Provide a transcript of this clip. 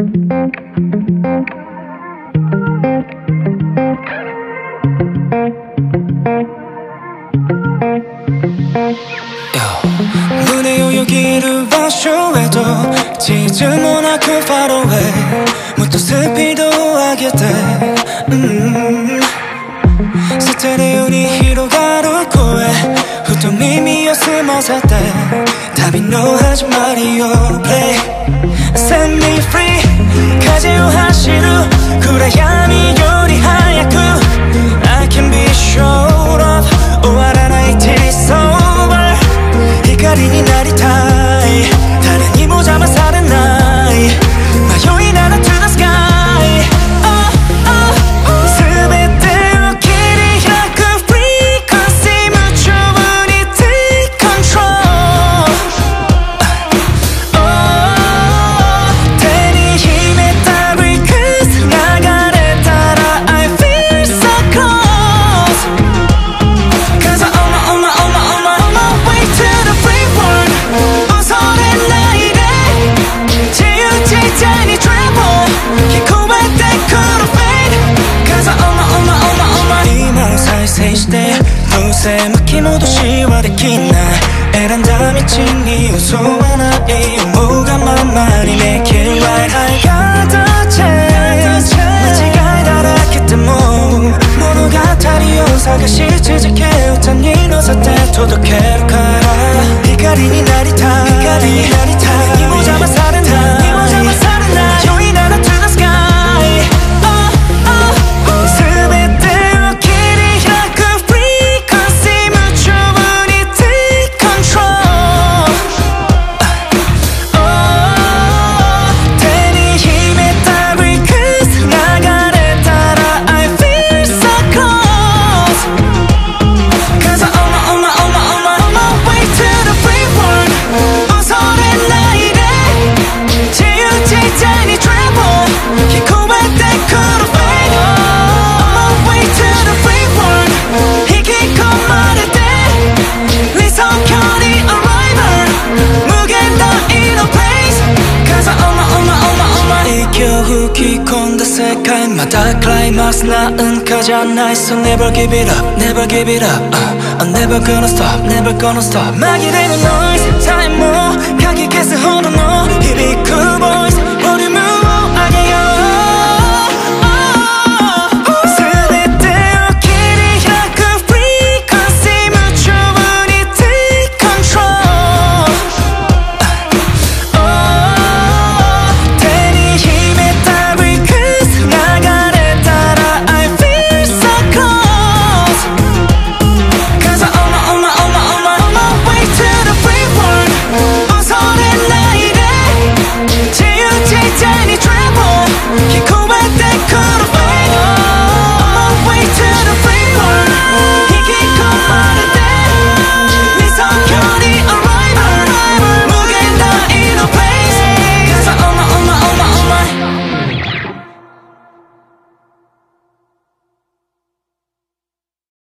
胸よぎる場所へと地図もなくファローへもっとスピードを上げて、ステレオに広がる声ふと耳を澄ませて旅の始まりを Play Set me free 風を走る暗闇より早く I can be showed up 終わらない till it's over 光になりたい誰にも邪魔されない迷いなら to the sky、全てを切り開く frequency 夢中に take control、手に秘めた request 流れたら I feel so close Cause I'm on my way to the free world 恐れないで自由自在に travel 聞こえてくる fade Cause I'm on my 今を再生してどうせ巻き戻しはできない選んだ道に嘘はない思うがままに make it right I got a chance 間違いだらけでも物語を探し続け歌に乗せて届けるから光になりたい光になりたい何も邪魔されない何も邪魔されない迷いなら to the sky、全てを切り開く frequency 夢中に take control、手に秘めた request 流れたら I feel so close Cause I'm on my way to the free world 恐れないで自由自在に travel 聞こえてくる fade On my way to the free world 引き込まれて理想郷に arrival 無限大の place Cause I'm on my 息を吹き込んだ世界またクライマックスなんかじゃない So never give it up never give it up、I'm never gonna stop never gonna stop 紛れるノイズさえもかき消すほどの響く